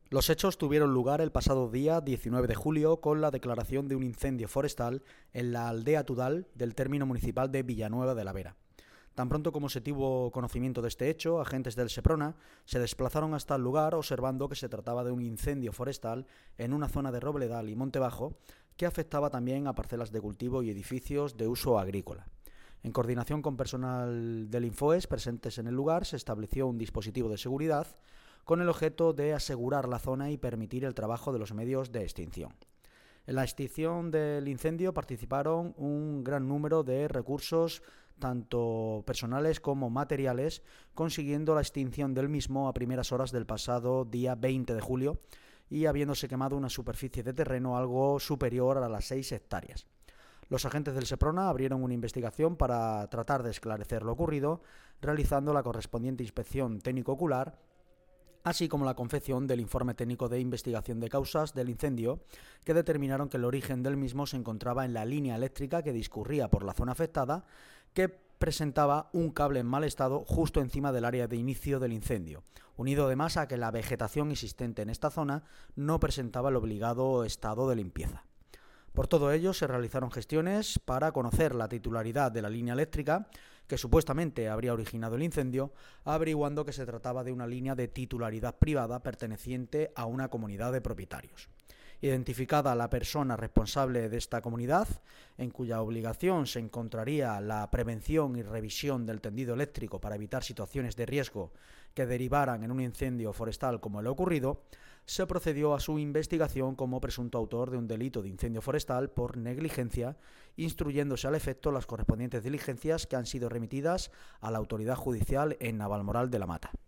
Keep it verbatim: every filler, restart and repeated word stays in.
Los hechos tuvieron lugar el pasado día diecinueve de julio con la declaración de un incendio forestal en la aldea Tudal del término municipal de Villanueva de la Vera. Tan pronto como se tuvo conocimiento de este hecho, agentes del Seprona se desplazaron hasta el lugar observando que se trataba de un incendio forestal en una zona de Robledal y Monte Bajo que afectaba también a parcelas de cultivo y edificios de uso agrícola. En coordinación con personal del Infoes presentes en el lugar, se estableció un dispositivo de seguridad con el objeto de asegurar la zona y permitir el trabajo de los medios de extinción. En la extinción del incendio participaron un gran número de recursos, tanto personales como materiales, consiguiendo la extinción del mismo a primeras horas del pasado día veinte de julio y habiéndose quemado una superficie de terreno algo superior a las seis hectáreas. Los agentes del Seprona abrieron una investigación para tratar de esclarecer lo ocurrido, realizando la correspondiente inspección técnico-ocular, así como la confección del informe técnico de investigación de causas del incendio, que determinaron que el origen del mismo se encontraba en la línea eléctrica que discurría por la zona afectada, que presentaba un cable en mal estado justo encima del área de inicio del incendio, unido además a que la vegetación existente en esta zona no presentaba el obligado estado de limpieza. Por todo ello, se realizaron gestiones para conocer la titularidad de la línea eléctrica que supuestamente habría originado el incendio, averiguando que se trataba de una línea de titularidad privada perteneciente a una comunidad de propietarios. Identificada la persona responsable de esta comunidad, en cuya obligación se encontraría la prevención y revisión del tendido eléctrico para evitar situaciones de riesgo que derivaran en un incendio forestal como el ocurrido, se procedió a su investigación como presunto autor de un delito de incendio forestal por negligencia, instruyéndose al efecto las correspondientes diligencias que han sido remitidas a la autoridad judicial en Navalmoral de la Mata.